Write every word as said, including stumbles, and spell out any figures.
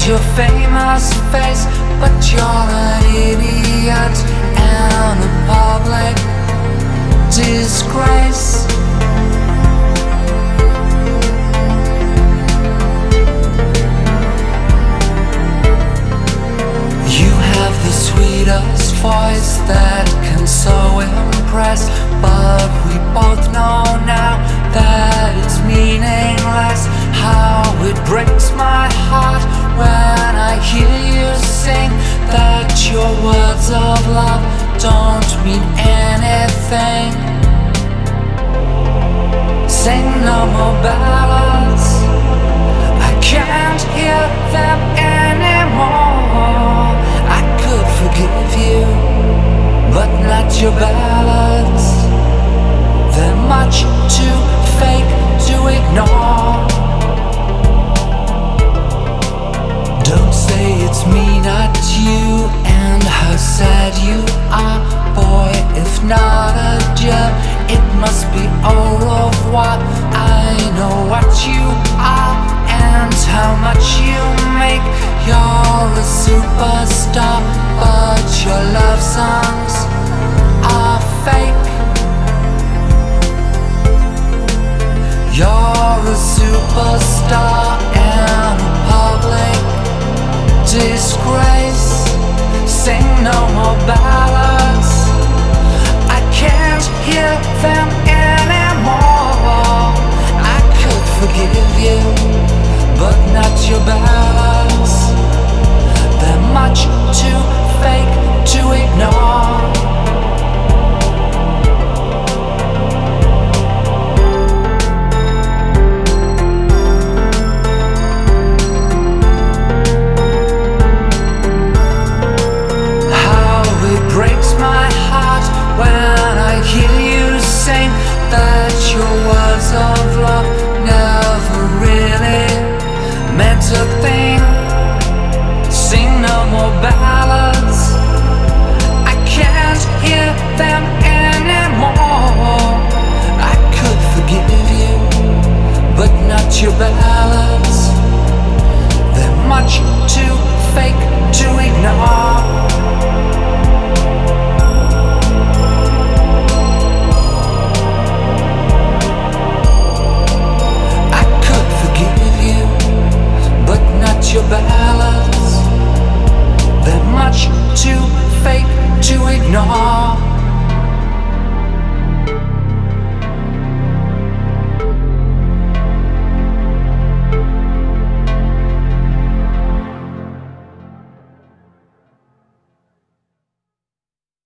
your famous face, but you're an idiot and a public disgrace. You have the sweetest voice that can so impress, but we both know now that it's meaningless. How it breaks my heart when I hear you sing that your words of love don't mean anything. Sing no more ballads, I can't hear them anymore. I could forgive you, but not your ballads. They're much too fake to ignore. Don't say it's me, not you, and how sad you are. Boy, if not a job, it must be au revoir. I know what you are and how much you make. You're a superstar, but your love songs